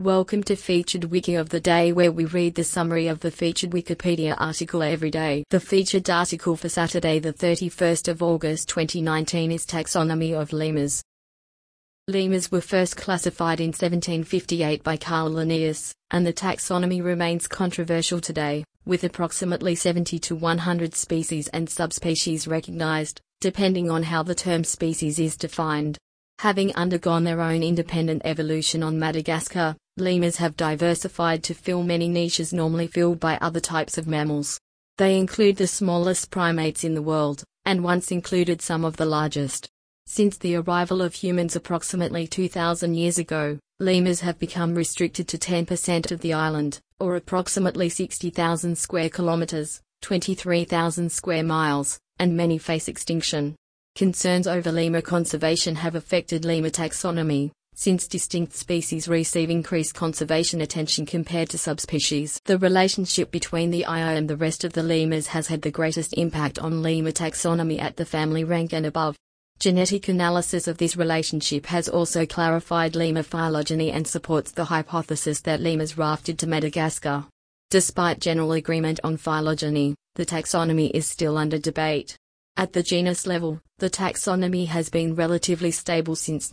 Welcome to Featured Wiki of the Day, where we read the summary of the featured Wikipedia article every day. The featured article for Saturday the 31st of August 2019 is Taxonomy of Lemurs. Lemurs were first classified in 1758 by Carl Linnaeus, and the taxonomy remains controversial today, with approximately 70 to 100 species and subspecies recognized, depending on how the term species is defined. Having undergone their own independent evolution on Madagascar, lemurs have diversified to fill many niches normally filled by other types of mammals. They include the smallest primates in the world, and once included some of the largest. Since the arrival of humans approximately 2,000 years ago, lemurs have become restricted to 10% of the island, or approximately 60,000 square kilometers, 23,000 square miles, and many face extinction. Concerns over lemur conservation have affected lemur taxonomy, since distinct species receive increased conservation attention compared to subspecies. The relationship between the IA and the rest of the lemurs has had the greatest impact on lemur taxonomy at the family rank and above. Genetic analysis of this relationship has also clarified lemur phylogeny and supports the hypothesis that lemurs rafted to Madagascar. Despite general agreement on phylogeny, the taxonomy is still under debate. At the genus level, the taxonomy has been relatively stable since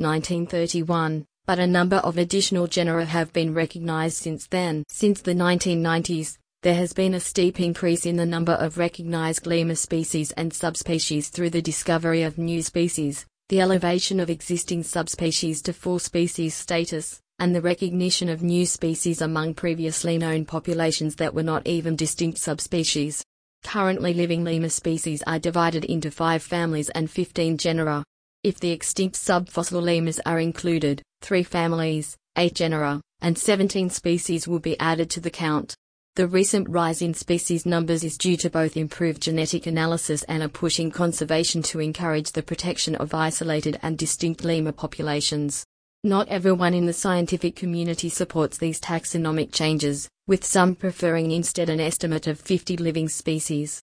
1931, but a number of additional genera have been recognized since then. Since the 1990s, there has been a steep increase in the number of recognized lemur species and subspecies through the discovery of new species, the elevation of existing subspecies to full species status, and the recognition of new species among previously known populations that were not even distinct subspecies. Currently living lemur species are divided into 5 families and 15 genera. If the extinct subfossil lemurs are included, 3 families, 8 genera, and 17 species will be added to the count. The recent rise in species numbers is due to both improved genetic analysis and a push in conservation to encourage the protection of isolated and distinct lemur populations. Not everyone in the scientific community supports these taxonomic changes, with some preferring instead an estimate of 50 living species.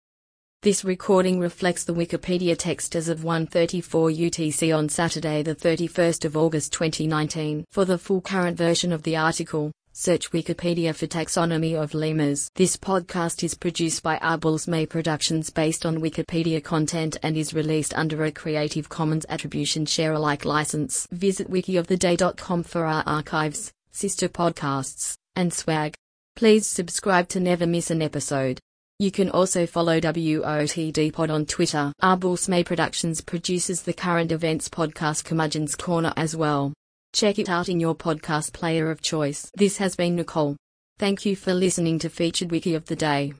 This recording reflects the Wikipedia text as of 1:34 UTC on Saturday the 31st of August 2019. For the full current version of the article, search Wikipedia for Taxonomy of Lemurs. This podcast is produced by Arbels May Productions based on Wikipedia content and is released under a Creative Commons Attribution Share Alike license. Visit wikioftheday.com for our archives, sister podcasts, and swag. Please subscribe to never miss an episode. You can also follow WOTD Pod on Twitter. Arbels May Productions produces the current events podcast Curmudgeon's Corner as well. Check it out in your podcast player of choice. This has been Nicole. Thank you for listening to Featured Wiki of the Day.